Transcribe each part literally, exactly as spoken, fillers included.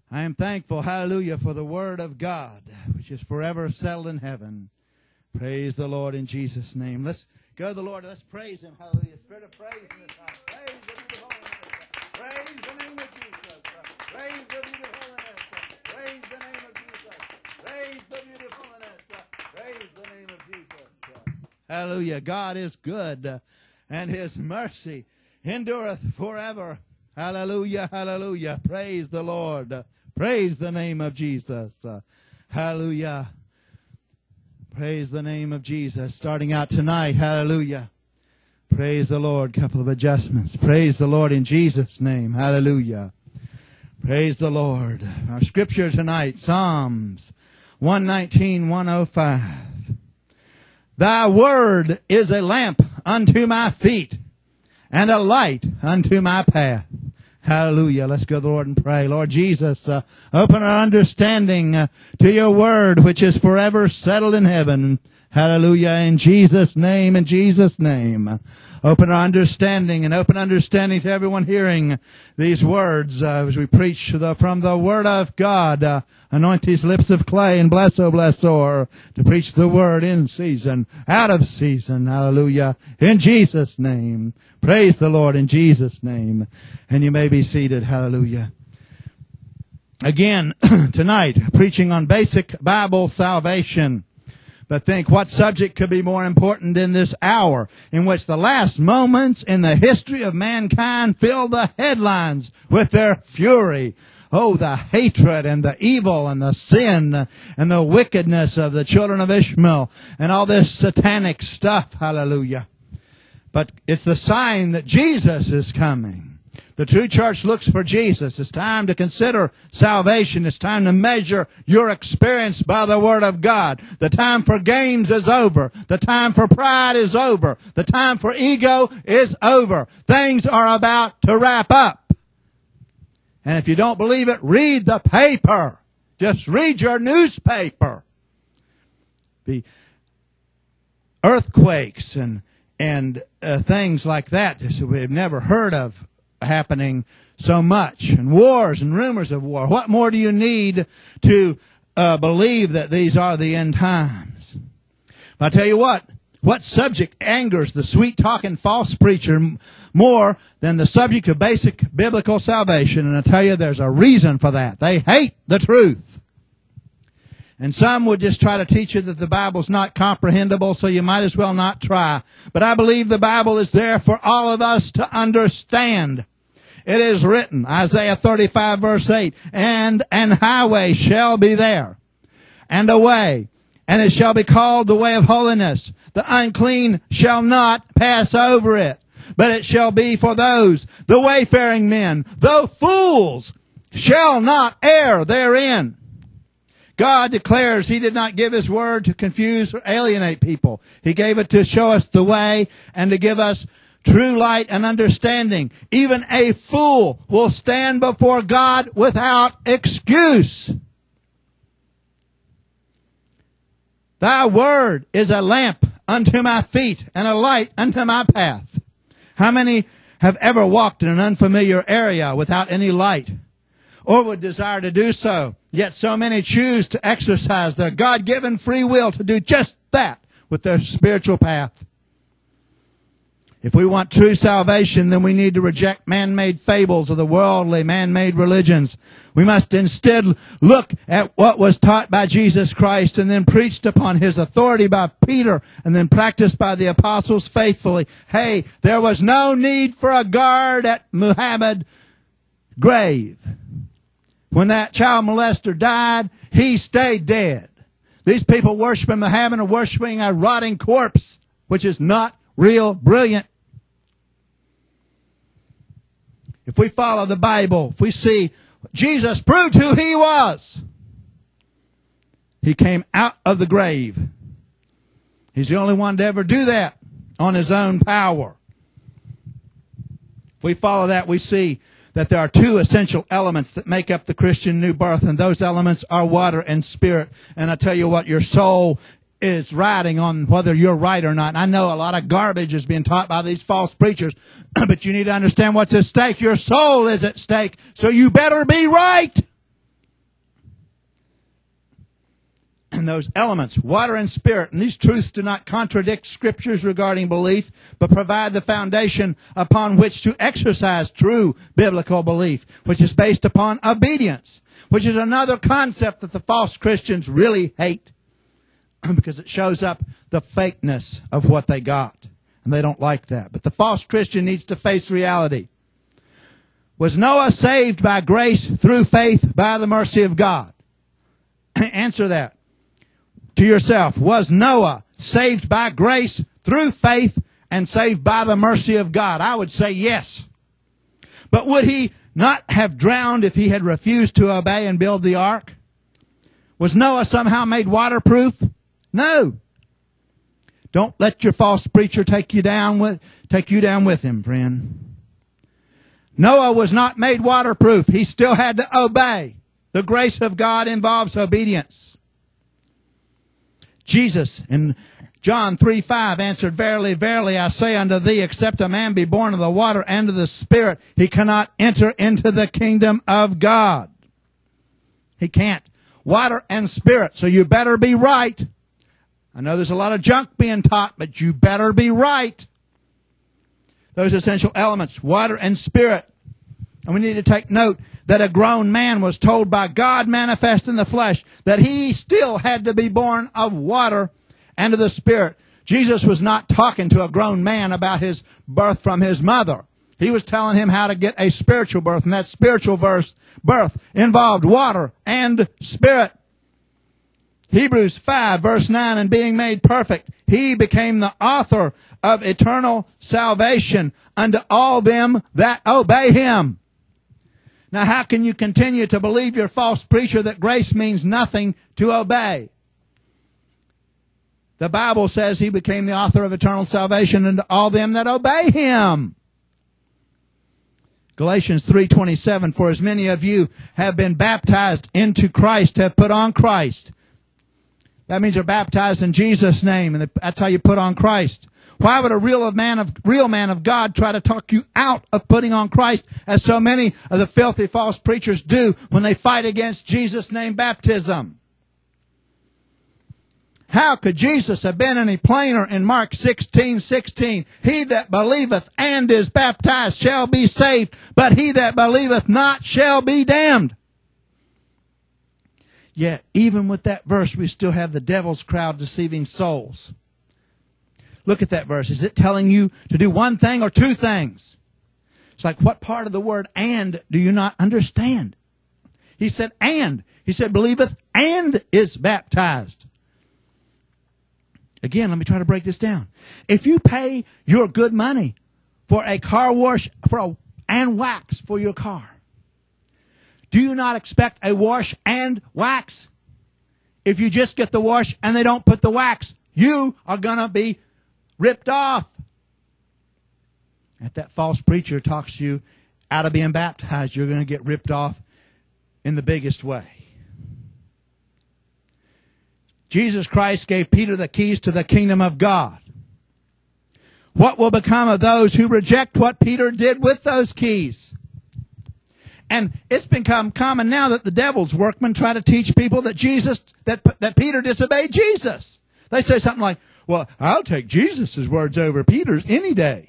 I am thankful, hallelujah, for the Word of God, which is forever settled in heaven. Praise the Lord in Jesus' name. Let's go to the Lord. Let's praise Him. Hallelujah. Spirit of praise in this house. Praise the beautiful holiness. Praise the name of Jesus. Praise the beautiful holiness. Praise the name of Jesus. Praise the beautiful holiness. Praise the name of Jesus. Hallelujah. God is good, and His mercy endureth forever. Hallelujah. Hallelujah. Praise the Lord. Praise the name of Jesus. Hallelujah. Praise the name of Jesus. Starting out tonight, hallelujah. Praise the Lord. Couple of adjustments. Praise the Lord in Jesus' name. Hallelujah. Praise the Lord. Our scripture tonight, Psalms one nineteen, one oh five. Thy word is a lamp unto my feet and a light unto my path. Hallelujah. Let's go to the Lord and pray. Lord Jesus, uh, open our understanding uh, to your word, which is forever settled in heaven. Hallelujah. In Jesus' name, in Jesus' name. Open our understanding and open understanding to everyone hearing these words uh, as we preach the, from the Word of God. Uh, anoint these lips of clay and bless, oh blessor, to preach the Word in season, out of season. Hallelujah. In Jesus' name. Praise the Lord in Jesus' name. And you may be seated. Hallelujah. Again, tonight, preaching on basic Bible salvation. But think, what subject could be more important in this hour in which the last moments in the history of mankind fill the headlines with their fury? Oh, the hatred and the evil and the sin and the wickedness of the children of Ishmael and all this satanic stuff. Hallelujah. But it's the sign that Jesus is coming. The true church looks for Jesus. It's time to consider salvation. It's time to measure your experience by the Word of God. The time for games is over. The time for pride is over. The time for ego is over. Things are about to wrap up. And if you don't believe it, read the paper. Just read your newspaper. The earthquakes and, and uh, things like that that we've never heard of happening so much, and wars and rumors of war. What more do you need to uh, believe that these are the end times? But I tell you what, what subject angers the sweet-talking false preacher more than the subject of basic biblical salvation? And I tell you, there's a reason for that. They hate the truth. And some would just try to teach you that the Bible's not comprehensible, so you might as well not try. But I believe the Bible is there for all of us to understand. It is written, Isaiah thirty-five verse eight, and an highway shall be there, and a way, and it shall be called the way of holiness. The unclean shall not pass over it, but it shall be for those, the wayfaring men, though fools, shall not err therein. God declares He did not give His word to confuse or alienate people. He gave it to show us the way and to give us true light and understanding. Even a fool will stand before God without excuse. Thy word is a lamp unto my feet and a light unto my path. How many have ever walked in an unfamiliar area without any light, or would desire to do so? Yet so many choose to exercise their God-given free will to do just that with their spiritual path. If we want true salvation, then we need to reject man-made fables of the worldly, man-made religions. We must instead look at what was taught by Jesus Christ and then preached upon His authority by Peter and then practiced by the apostles faithfully. Hey, there was no need for a guard at Muhammad's grave. When that child molester died, he stayed dead. These people worshiping Muhammad are worshiping a rotting corpse, which is not real brilliant. If we follow the Bible, if we see Jesus proved who He was, He came out of the grave. He's the only one to ever do that on His own power. If we follow that, we see that there are two essential elements that make up the Christian new birth, and those elements are water and spirit. And I tell you what, your soul is riding on whether you're right or not. And I know a lot of garbage is being taught by these false preachers, but you need to understand what's at stake. Your soul is at stake, so you better be right. And those elements, water and spirit, and these truths do not contradict scriptures regarding belief, but provide the foundation upon which to exercise true biblical belief, which is based upon obedience, which is another concept that the false Christians really hate because it shows up the fakeness of what they got, and they don't like that. But the false Christian needs to face reality. Was Noah saved by grace through faith by the mercy of God? Answer that to yourself. Was Noah saved by grace through faith and saved by the mercy of God? I would say yes. But would he not have drowned if he had refused to obey and build the ark? Was Noah somehow made waterproof? No. Don't let your false preacher take you down with, take you down with him, friend. Noah was not made waterproof. He still had to obey. The grace of God involves obedience. Jesus in John three five answered, Verily, verily, I say unto thee, except a man be born of the water and of the Spirit, he cannot enter into the kingdom of God. He can't. Water and Spirit. So you better be right. I know there's a lot of junk being taught, but you better be right. Those essential elements, water and Spirit. And we need to take note that a grown man was told by God manifest in the flesh that he still had to be born of water and of the Spirit. Jesus was not talking to a grown man about his birth from his mother. He was telling him how to get a spiritual birth, and that spiritual birth, birth involved water and Spirit. Hebrews five verse nine, and being made perfect, he became the author of eternal salvation unto all them that obey him. Now, how can you continue to believe your false preacher that grace means nothing to obey? The Bible says he became the author of eternal salvation unto all them that obey him. Galatians three twenty-seven, for as many of you have been baptized into Christ, have put on Christ. That means they're baptized in Jesus' name, and that's how you put on Christ. Why would a real man of real man of God try to talk you out of putting on Christ, as so many of the filthy false preachers do when they fight against Jesus' name baptism? How could Jesus have been any plainer in Mark sixteen sixteen? He that believeth and is baptized shall be saved, but he that believeth not shall be damned. Yet, even with that verse, we still have the devil's crowd deceiving souls. Look at that verse. Is it telling you to do one thing or two things? It's like, what part of the word and do you not understand? He said, and. He said, believeth and is baptized. Again, let me try to break this down. If you pay your good money for a car wash for a, and wax for your car, do you not expect a wash and wax? If you just get the wash and they don't put the wax, you are going to be ripped off. If that false preacher talks you out of being baptized, you're going to get ripped off in the biggest way. Jesus Christ gave Peter the keys to the kingdom of God. What will become of those who reject what Peter did with those keys? And it's become common now that the devil's workmen try to teach people that Jesus, that, that Peter disobeyed Jesus. They say something like, well, I'll take Jesus' words over Peter's any day.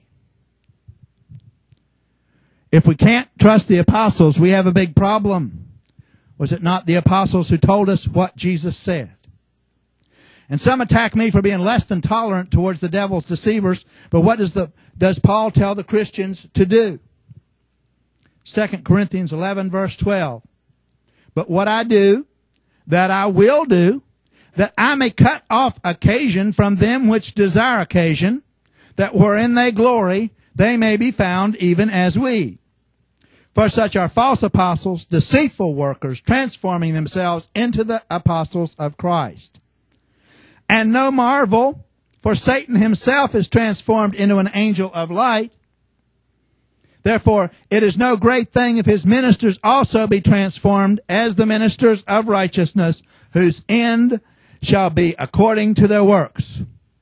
If we can't trust the apostles, we have a big problem. Was it not the apostles who told us what Jesus said? And some attack me for being less than tolerant towards the devil's deceivers, but what does the does Paul tell the Christians to do? Second Corinthians eleven verse twelve. But what I do, that I will do, that I may cut off occasion from them which desire occasion, that wherein they glory, they may be found even as we. For such are false apostles, deceitful workers, transforming themselves into the apostles of Christ. And no marvel, for Satan himself is transformed into an angel of light. Therefore, it is no great thing if his ministers also be transformed as the ministers of righteousness, whose end shall be according to their works.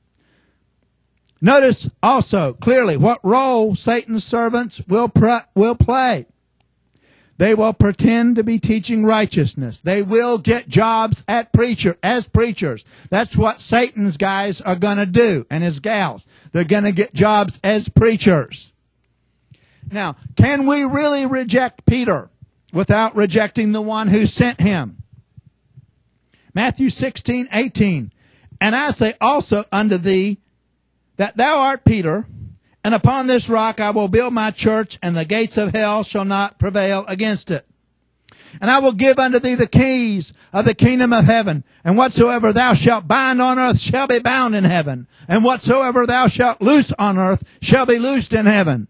Notice also clearly what role Satan's servants will, pr- will play. They will pretend to be teaching righteousness. They will get jobs at preacher as preachers. That's what Satan's guys are going to do, and his gals. They're going to get jobs as preachers. Now, can we really reject Peter without rejecting the one who sent him? Matthew sixteen eighteen. And I say also unto thee that thou art Peter, and upon this rock I will build my church, and the gates of hell shall not prevail against it. And I will give unto thee the keys of the kingdom of heaven, and whatsoever thou shalt bind on earth shall be bound in heaven, and whatsoever thou shalt loose on earth shall be loosed in heaven.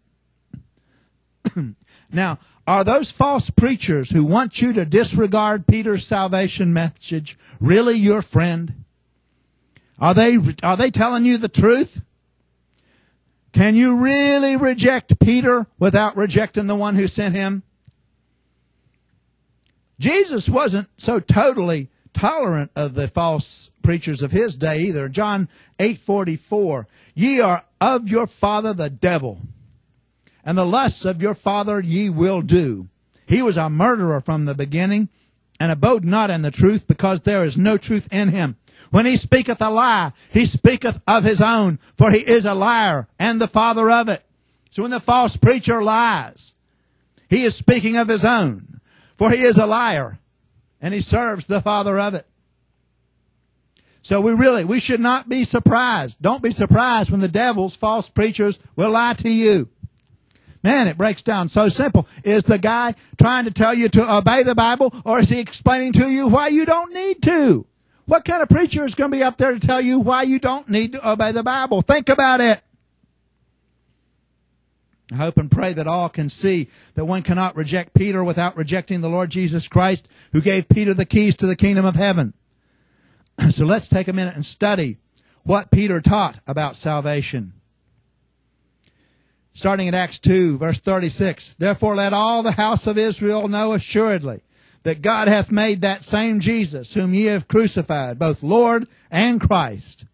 Now, are those false preachers who want you to disregard Peter's salvation message really your friend? Are they, are they telling you the truth? Can you really reject Peter without rejecting the one who sent him? Jesus wasn't so totally tolerant of the false preachers of his day either. John eight forty-four, ye are of your father the devil, and the lusts of your father ye will do. He was a murderer from the beginning, and abode not in the truth, because there is no truth in him. When he speaketh a lie, he speaketh of his own, for he is a liar and the father of it. So when the false preacher lies, he is speaking of his own, for he is a liar and he serves the father of it. So we really, we should not be surprised. Don't be surprised when the devil's false preachers will lie to you. Man, it breaks down so simple. Is the guy trying to tell you to obey the Bible, or is he explaining to you why you don't need to? What kind of preacher is going to be up there to tell you why you don't need to obey the Bible? Think about it. I hope and pray that all can see that one cannot reject Peter without rejecting the Lord Jesus Christ, who gave Peter the keys to the kingdom of heaven. So let's take a minute and study what Peter taught about salvation. Starting at Acts two, verse thirty-six. Therefore let all the house of Israel know assuredly that God hath made that same Jesus, whom ye have crucified, both Lord and Christ.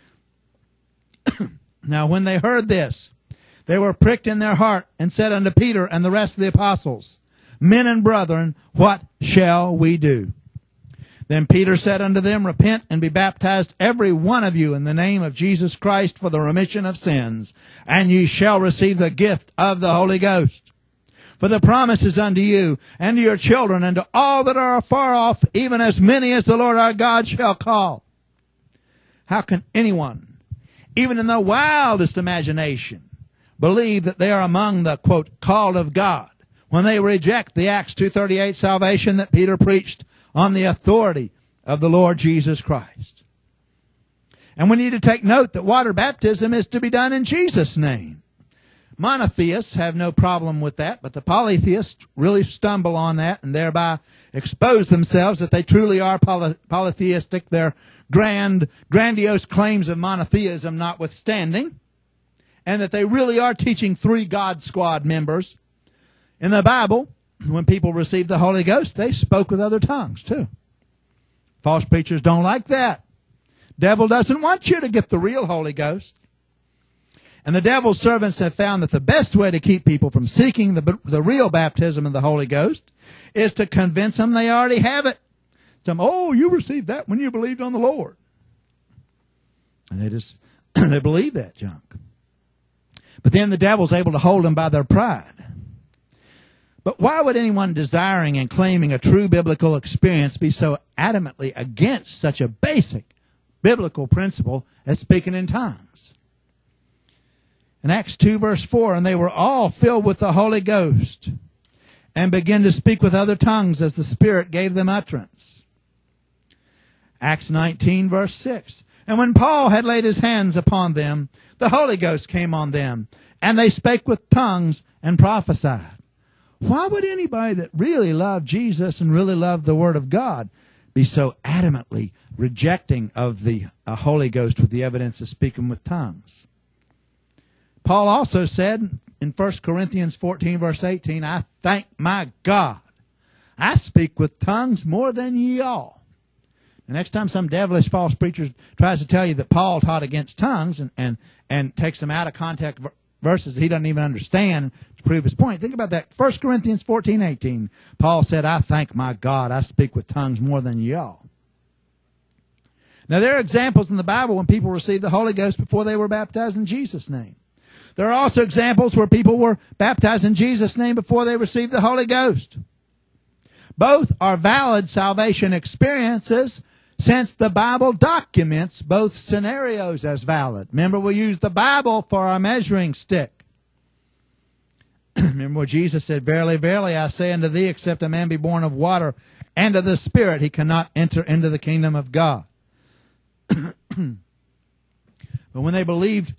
Now when they heard this, they were pricked in their heart, and said unto Peter and the rest of the apostles, Men and brethren, what shall we do? Then Peter said unto them, Repent and be baptized every one of you in the name of Jesus Christ for the remission of sins, and ye shall receive the gift of the Holy Ghost. For the promise is unto you, and to your children, and to all that are afar off, even as many as the Lord our God shall call. How can anyone, even in the wildest imagination, believe that they are among the, quote, called of God, when they reject the Acts two thirty-eight salvation that Peter preached on the authority of the Lord Jesus Christ? And we need to take note that water baptism is to be done in Jesus' name. Monotheists have no problem with that, but the polytheists really stumble on that and thereby expose themselves that they truly are poly- polytheistic, their grand, grandiose claims of monotheism notwithstanding, and that they really are teaching three God squad members. In the Bible, when people received the Holy Ghost, they spoke with other tongues too. False preachers don't like that. Devil doesn't want you to get the real Holy Ghost. And the devil's servants have found that the best way to keep people from seeking the, the real baptism of the Holy Ghost is to convince them they already have it. Tell them, oh, you received that when you believed on the Lord. And they just, they believe that junk. But then the devil's able to hold them by their pride. But why would anyone desiring and claiming a true biblical experience be so adamantly against such a basic biblical principle as speaking in tongues? In Acts two verse four, and they were all filled with the Holy Ghost and began to speak with other tongues as the Spirit gave them utterance. Acts nineteen verse six, and when Paul had laid his hands upon them, the Holy Ghost came on them, and they spake with tongues and prophesied. Why would anybody that really loved Jesus and really loved the Word of God be so adamantly rejecting of the uh, Holy Ghost with the evidence of speaking with tongues? Paul also said in First Corinthians fourteen, verse eighteen, I thank my God, I speak with tongues more than ye all. The next time some devilish false preacher tries to tell you that Paul taught against tongues and, and, and takes them out of context, verses he doesn't even understand to prove his point. Think about that. First Corinthians fourteen eighteen. Paul said, I thank my God I speak with tongues more than y'all. Now, there are examples in the Bible when people received the Holy Ghost before they were baptized in Jesus' name. There are also examples where people were baptized in Jesus' name before they received the Holy Ghost. Both are valid salvation experiences, since the Bible documents both scenarios as valid. Remember, we use the Bible for our measuring stick. Remember what Jesus said, Verily, verily, I say unto thee, except a man be born of water and of the Spirit, he cannot enter into the kingdom of God. But when they believed,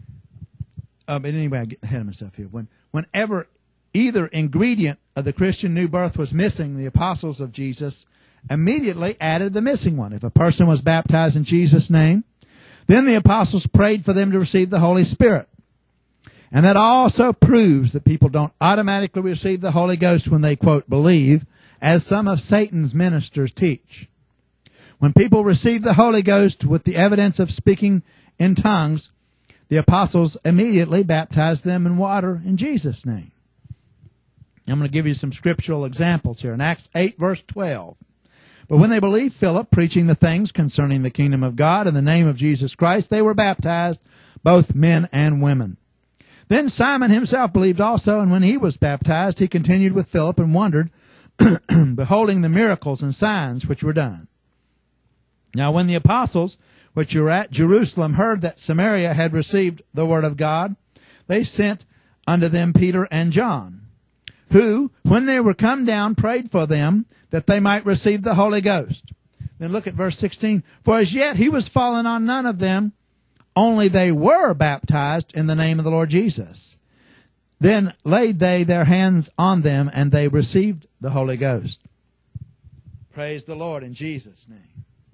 uh, but anyway, I get ahead of myself here. When, whenever either ingredient of the Christian new birth was missing, the apostles of Jesus immediately added the missing one. If a person was baptized in Jesus' name, then the apostles prayed for them to receive the Holy Spirit. And that also proves that people don't automatically receive the Holy Ghost when they, quote, believe, as some of Satan's ministers teach. When people receive the Holy Ghost with the evidence of speaking in tongues, the apostles immediately baptized them in water in Jesus' name. I'm going to give you some scriptural examples here. In Acts eight, verse twelve. But when they believed Philip preaching the things concerning the kingdom of God in the name of Jesus Christ, they were baptized, both men and women. Then Simon himself believed also, and when he was baptized, he continued with Philip and wondered, beholding the miracles and signs which were done. Now when the apostles, which were at Jerusalem, heard that Samaria had received the word of God, they sent unto them Peter and John, who, when they were come down, prayed for them, that they might receive the Holy Ghost. Then look at verse sixteen. For as yet he was fallen on none of them, only they were baptized in the name of the Lord Jesus. Then laid they their hands on them, and they received the Holy Ghost. Praise the Lord in Jesus' name.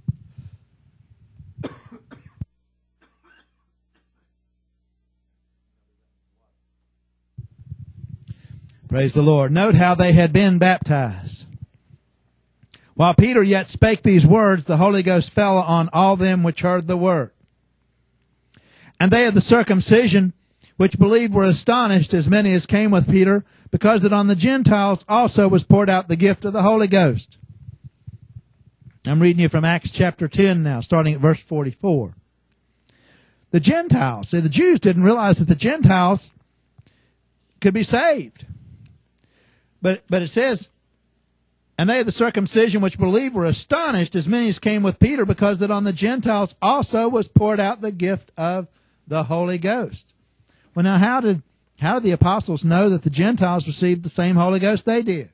Praise the Lord. Note how they had been baptized. While Peter yet spake these words, the Holy Ghost fell on all them which heard the word. And they of the circumcision which believed were astonished, as many as came with Peter, because that on the Gentiles also was poured out the gift of the Holy Ghost. I'm reading you from Acts chapter ten now, starting at verse forty-four. The Gentiles, see, the Jews didn't realize that the Gentiles could be saved. But, but it says, and they of the circumcision which believed were astonished, as many as came with Peter, because that on the Gentiles also was poured out the gift of the Holy Ghost. Well, now, how did, how did the apostles know that the Gentiles received the same Holy Ghost they did?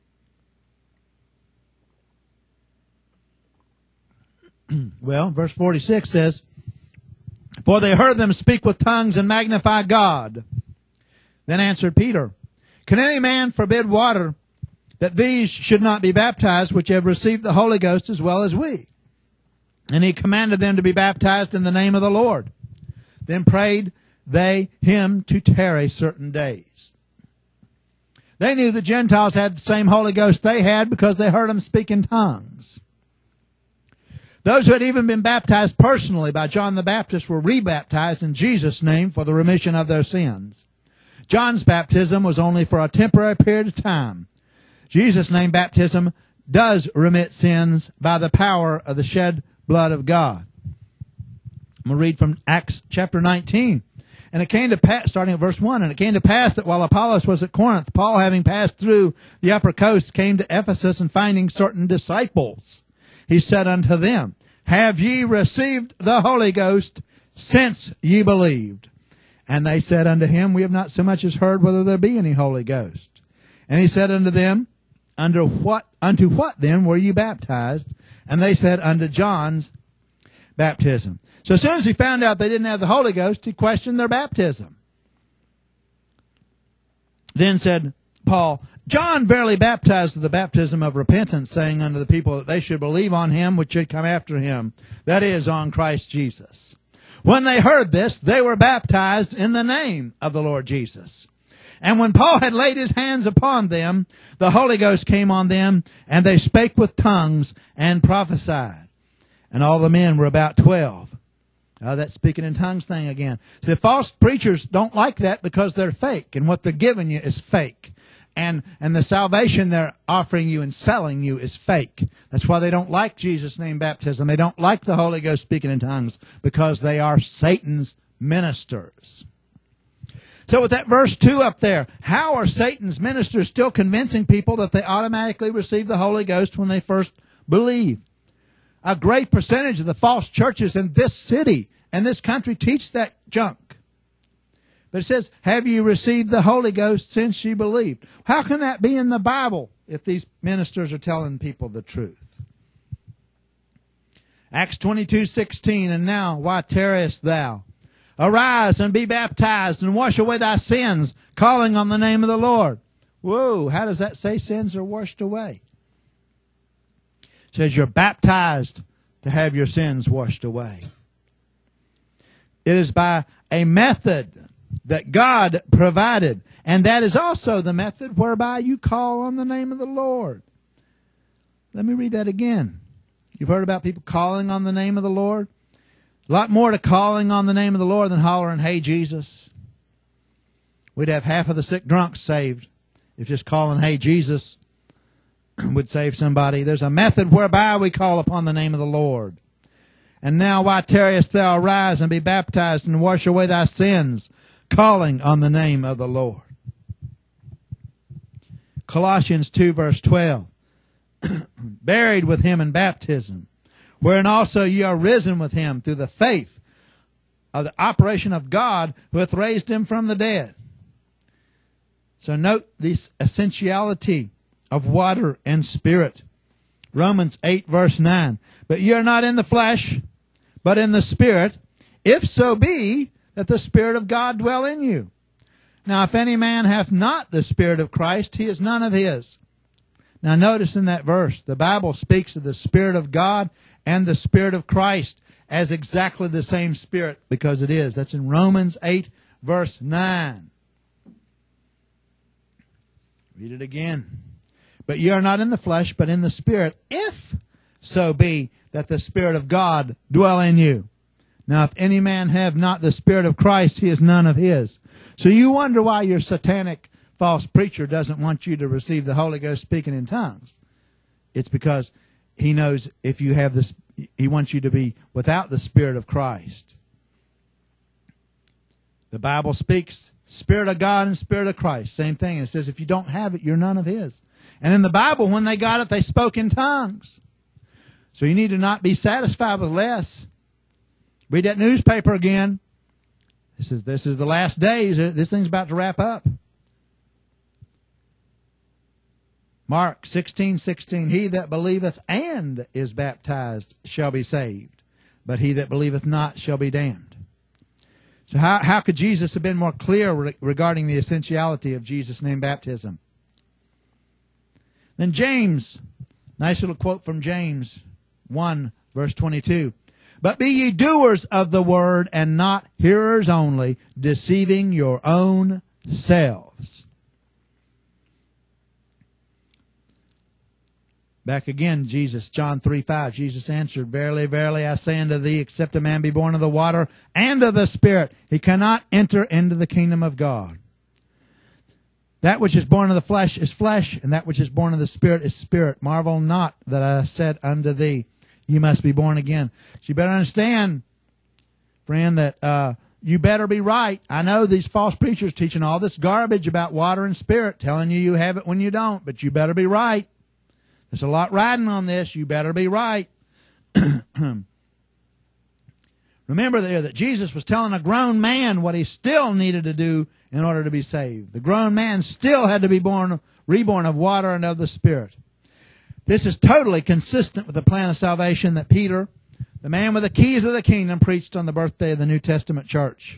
Well, verse forty-six says, For they heard them speak with tongues and magnify God. Then answered Peter, Can any man forbid water, that these should not be baptized, which have received the Holy Ghost as well as we? And he commanded them to be baptized in the name of the Lord. Then prayed they him to tarry certain days. They knew the Gentiles had the same Holy Ghost they had because they heard them speak in tongues. Those who had even been baptized personally by John the Baptist were rebaptized in Jesus' name for the remission of their sins. John's baptism was only for a temporary period of time. Jesus' name baptism does remit sins by the power of the shed blood of God. I'm going to read from Acts chapter nineteen. And it came to pass, starting at verse one, and it came to pass that while Apollos was at Corinth, Paul, having passed through the upper coast, came to Ephesus, and finding certain disciples, he said unto them, Have ye received the Holy Ghost since ye believed? And they said unto him, We have not so much as heard whether there be any Holy Ghost. And he said unto them, Under what, unto what then were you baptized? And they said, Unto John's baptism. So as soon as he found out they didn't have the Holy Ghost, he questioned their baptism. Then said Paul, John verily baptized with the baptism of repentance, saying unto the people that they should believe on him which should come after him, that is, on Christ Jesus. When they heard this, they were baptized in the name of the Lord Jesus. And when Paul had laid his hands upon them, the Holy Ghost came on them, and they spake with tongues and prophesied. And all the men were about twelve. Uh, that speaking in tongues thing again. So the false preachers don't like that because they're fake, and what they're giving you is fake. And and the salvation they're offering you and selling you is fake. That's why they don't like Jesus' name baptism. They don't like the Holy Ghost speaking in tongues, because they are Satan's ministers. So with that verse two up there, how are Satan's ministers still convincing people that they automatically receive the Holy Ghost when they first believe? A great percentage of the false churches in this city and this country teach that junk. But it says, have you received the Holy Ghost since you believed? How can that be in the Bible if these ministers are telling people the truth? Acts twenty-two sixteen, and now why tarriest thou? Arise and be baptized and wash away thy sins, calling on the name of the Lord. Whoa, how does that say sins are washed away? It says you're baptized to have your sins washed away. It is by a method that God provided, and that is also the method whereby you call on the name of the Lord. Let me read that again. You've heard about people calling on the name of the Lord? A lot more to calling on the name of the Lord than hollering, hey, Jesus. We'd have half of the sick drunks saved if just calling, hey, Jesus, would save somebody. There's a method whereby we call upon the name of the Lord. And now why tarriest thou? Arise and be baptized and wash away thy sins, calling on the name of the Lord. Colossians two verse twelve. Buried with him in baptism, wherein also ye are risen with him through the faith of the operation of God who hath raised him from the dead. So note this essentiality of water and spirit. Romans eight verse nine. But ye are not in the flesh, but in the Spirit, if so be that the Spirit of God dwell in you. Now if any man hath not the Spirit of Christ, he is none of his. Now notice in that verse, the Bible speaks of the Spirit of God and the Spirit of Christ as exactly the same Spirit, because it is. That's in Romans eight verse nine. Read it again. But ye are not in the flesh, but in the Spirit, if so be that the Spirit of God dwell in you. Now, if any man have not the Spirit of Christ, he is none of his. So you wonder why your satanic false preacher doesn't want you to receive the Holy Ghost speaking in tongues. It's because he knows if you have this, he wants you to be without the Spirit of Christ. The Bible speaks Spirit of God and Spirit of Christ. Same thing. It says if you don't have it, you're none of his. And in the Bible, when they got it, they spoke in tongues. So you need to not be satisfied with less. Read that newspaper again. This is, this is the last days. This thing's about to wrap up. Mark sixteen sixteen. He that believeth and is baptized shall be saved, but he that believeth not shall be damned. So how, how could Jesus have been more clear re- regarding the essentiality of Jesus' name baptism? Then James, nice little quote from James one, verse twenty-two. But be ye doers of the word, and not hearers only, deceiving your own selves. Back again, Jesus, John three five. Jesus answered, Verily, verily, I say unto thee, except a man be born of the water and of the Spirit, he cannot enter into the kingdom of God. That which is born of the flesh is flesh, and that which is born of the Spirit is spirit. Marvel not that I said unto thee, you must be born again. So you better understand, friend, that uh, you better be right. I know these false preachers teaching all this garbage about water and spirit, telling you you have it when you don't, but you better be right. There's a lot riding on this. You better be right. Remember there that Jesus was telling a grown man what he still needed to do in order to be saved. The grown man still had to be born, reborn of water and of the Spirit. This is totally consistent with the plan of salvation that Peter, the man with the keys of the kingdom, preached on the birthday of the New Testament church.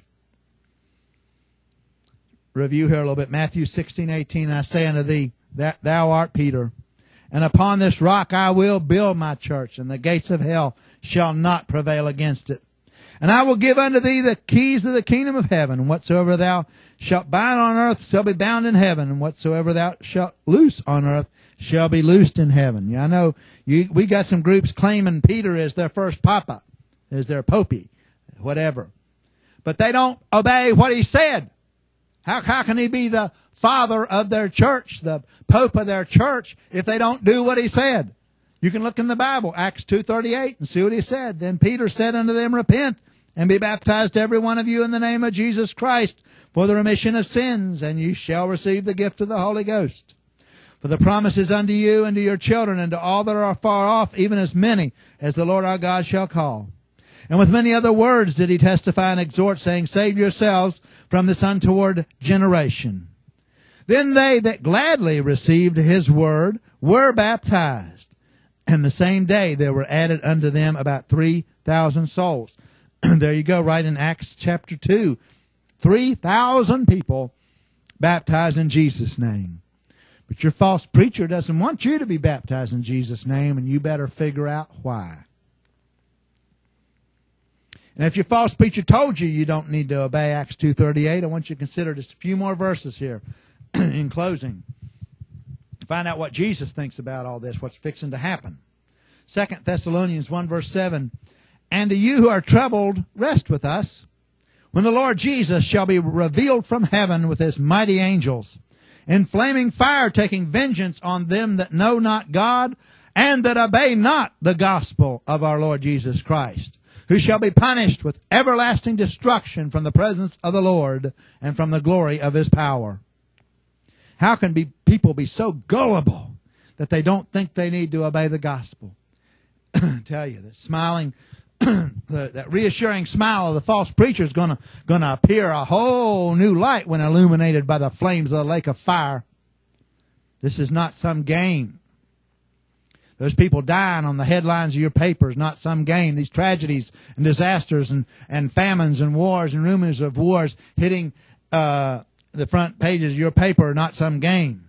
Review here a little bit. Matthew sixteen eighteen. I say unto thee, that thou art Peter, and upon this rock I will build my church, and the gates of hell shall not prevail against it. And I will give unto thee the keys of the kingdom of heaven, and whatsoever thou shalt bind on earth shall be bound in heaven, and whatsoever thou shalt loose on earth shall be loosed in heaven. Yeah, I know you, we got some groups claiming Peter is their first papa, is their popey. whatever. But they don't obey what he said. How, how can he be the father of their church, the pope of their church, if they don't do what he said? You can look in the Bible, Acts two thirty-eight, and see what he said. Then Peter said unto them, Repent, and be baptized every one of you in the name of Jesus Christ for the remission of sins, and ye shall receive the gift of the Holy Ghost. For the promise is unto you and to your children and to all that are far off, even as many as the Lord our God shall call. And with many other words did he testify and exhort, saying, Save yourselves from this untoward generation. Then they that gladly received his word were baptized. And the same day there were added unto them about three thousand souls. There you go, right in Acts chapter two. three thousand people baptized in Jesus' name. But your false preacher doesn't want you to be baptized in Jesus' name, and you better figure out why. And if your false preacher told you you don't need to obey Acts two thirty-eight, I want you to consider just a few more verses here in closing. Find out what Jesus thinks about all this, what's fixing to happen. Second Thessalonians one verse seven, And to you who are troubled, rest with us, when the Lord Jesus shall be revealed from heaven with his mighty angels, in flaming fire, taking vengeance on them that know not God, and that obey not the gospel of our Lord Jesus Christ, who shall be punished with everlasting destruction from the presence of the Lord and from the glory of his power. How can be, people be so gullible that they don't think they need to obey the gospel? I tell you, that smiling, the, that reassuring smile of the false preacher is going to going to appear a whole new light when illuminated by the flames of the lake of fire. This is not some game. Those people dying on the headlines of your papers, not some game. These tragedies and disasters and, and famines and wars and rumors of wars hitting uh, the front pages of your paper are not some game.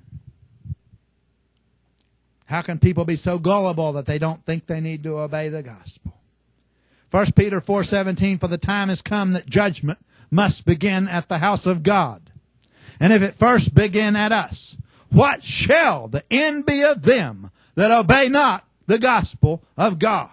How can people be so gullible that they don't think they need to obey the gospel? First Peter four seventeen, For the time has come that judgment must begin at the house of God. And if it first begin at us, what shall the end be of them that obey not the gospel of God?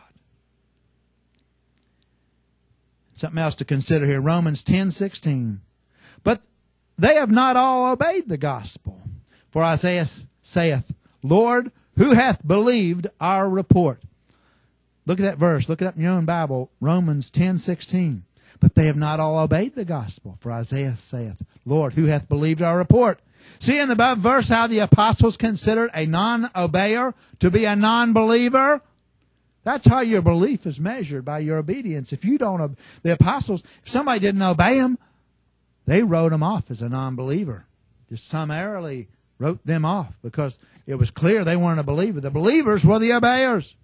Something else to consider here, Romans ten sixteen. But they have not all obeyed the gospel. For Isaiah saith, Lord, who hath believed our report? Look at that verse. Look it up in your own Bible. Romans ten sixteen. But they have not all obeyed the gospel. For Isaiah saith, Lord, who hath believed our report? See in the above verse how the apostles considered a non-obeyer to be a non-believer? That's how your belief is measured, by your obedience. If you don't, the apostles, if somebody didn't obey them, they wrote them off as a non-believer. Just summarily wrote them off because it was clear they weren't a believer. The believers were the obeyers.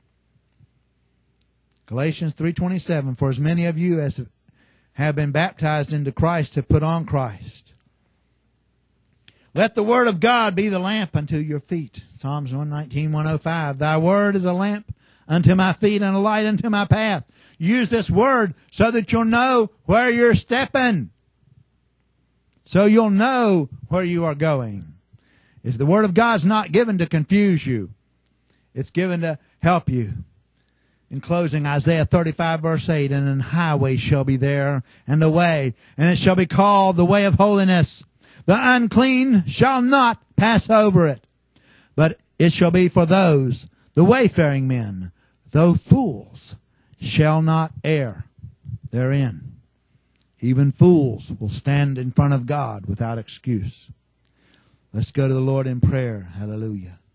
Galatians three twenty-seven, For as many of you as have been baptized into Christ have put on Christ. Let the word of God be the lamp unto your feet. Psalms one nineteen, one oh five. Thy word is a lamp unto my feet and a light unto my path. Use this word so that you'll know where you're stepping. So you'll know where you are going. If the word of God's not given to confuse you, it's given to help you. In closing, Isaiah thirty-five verse eight, And an highway shall be there, and a way, and it shall be called the way of holiness. The unclean shall not pass over it, but it shall be for those, the wayfaring men, though fools, shall not err therein. Even fools will stand in front of God without excuse. Let's go to the Lord in prayer. Hallelujah.